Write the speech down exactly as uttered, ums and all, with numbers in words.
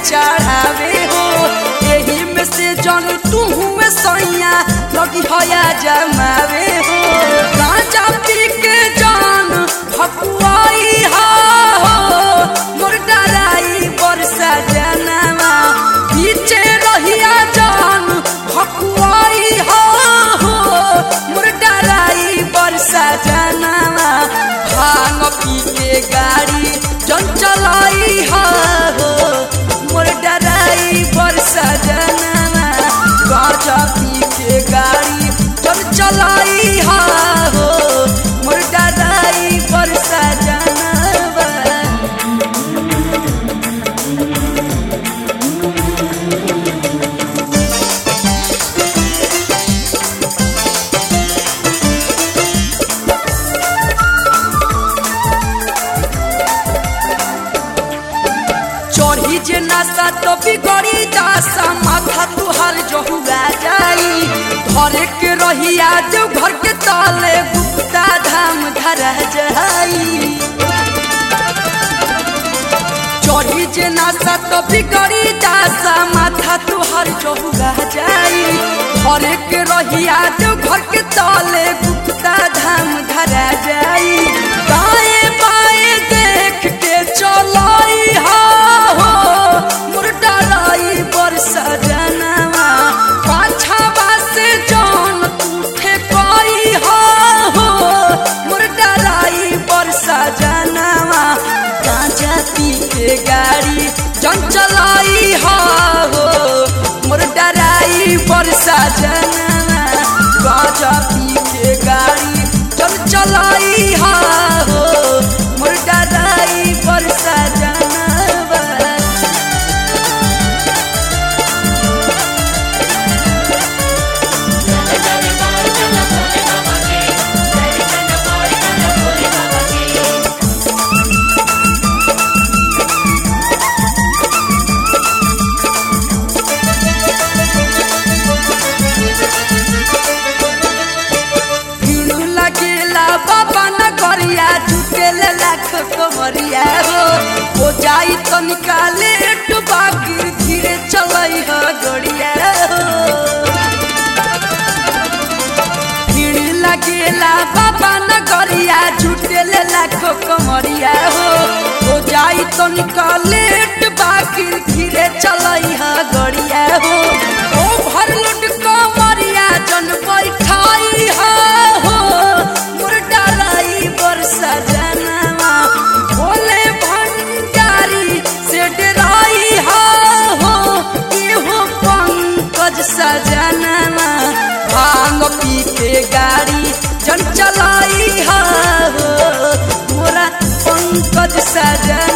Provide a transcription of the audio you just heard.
चढ़ावे हो यही में से जन तू हुए सैया लगी हया जमावे हो गांजा पी के जान भकुआई हा हो मोर डराई बरसा जनवा पीछे रहिया जान भकुआई हा हो मोर डराई बरसा जनवा भांग पी के गाड़ी जन चलाई हा हो मोर डराई बरसा जनवा गांजा पी के गाड़ी जन चलाई हा हो मोर डराई बरसा जनवा। चढ़ी जे नशा तो बिगड़ी दासा माथा तुहार जो हुआ जाई घरे के रहिया जो घर के ताले गुप्ता धाम धरा जाई चढ़ी जे नशा तो बिगड़ी दासा माथा तुहार जो हुआ जाई घरे के रहिया जो घर के ताले गुप्ता धाम धरा जाई दाएं बाएं देख के चलाई हा मोर डराई बरसा जनवा पाछावा से जान तूठे पाई हा हो मोर डराई बरसा जनवा गांजा पी के गाड़ी जन चलाई हा हो मोर डराई बरसा जनवा गांजा पी के गाड़ी जन चलाई हा हो मोर डराई बरसा जनवा। कमरिया हो हो जाई तो निकाले बाकी धीरे चलई हो गड़िया हो भीड़ लगेला बाबा नगरिया झूठेले लाखो कमरिया हो हो जाई तो निकाले बाकी धीरे चलई हो गड़िया हो ओ भर लुट कमरिया जन बैठाई हो मोर डराई बरसा जनवा भोले भंडारी से डराई हा हो इहो पंकज सजनवा भांग पी के गाड़ी जन चलाई हा हो मोरा पंकज सजन